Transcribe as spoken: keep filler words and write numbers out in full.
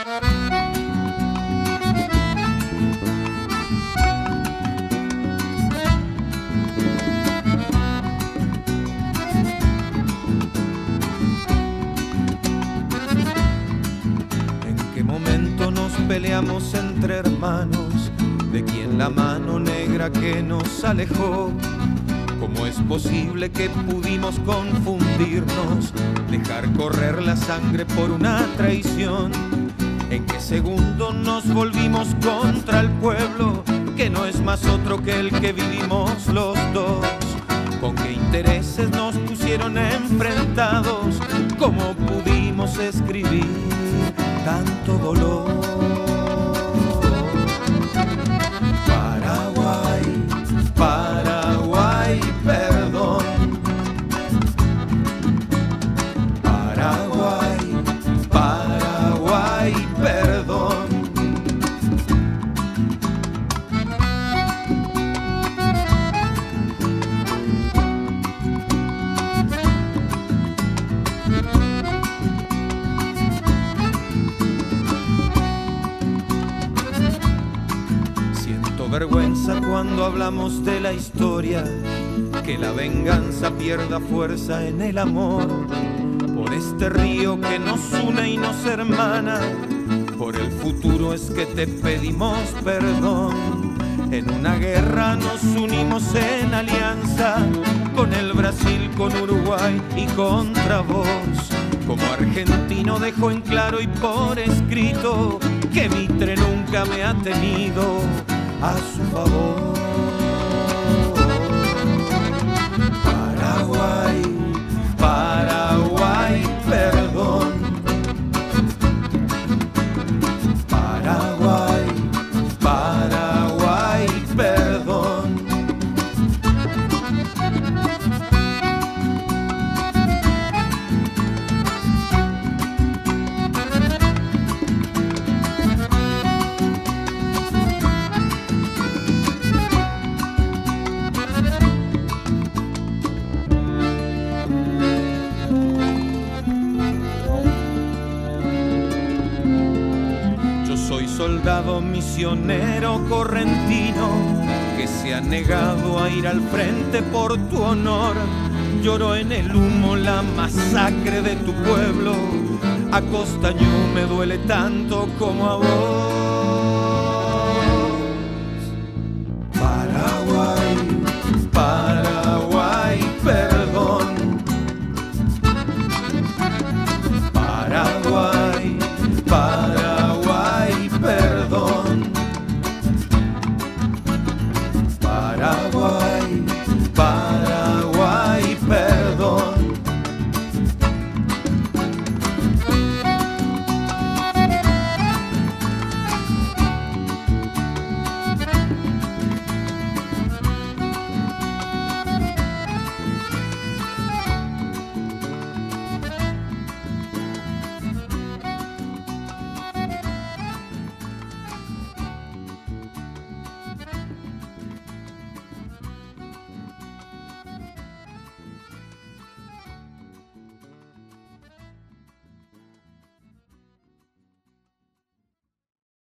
Peleamos entre hermanos, de quien la mano negra que nos alejó. ¿Cómo es posible que pudimos confundirnos, dejar correr la sangre por una traición? ¿En qué segundo nos volvimos contra el pueblo, que no es más otro que el que vivimos los dos? ¿Con qué intereses nos pusieron enfrentados? ¿Cómo pudimos escribir tanto dolor? Paraguay, Paraguay, perdón. Paraguay, Paraguay, perdón. Vergüenza cuando hablamos de la historia, que la venganza pierda fuerza en el amor. Por este río que nos une y nos hermana, por el futuro es que te pedimos perdón. En una guerra nos unimos en alianza, con el Brasil, con Uruguay y contra vos. Como argentino dejo en claro y por escrito que Mitre nunca me ha tenido a su favor. Paraguay, Paraguay, perdón. Paraguay, Paraguay, perdón. Soldado misionero correntino que se ha negado a ir al frente por tu honor. Lloro en el humo la masacre de tu pueblo. A Costañú me duele tanto como a vos.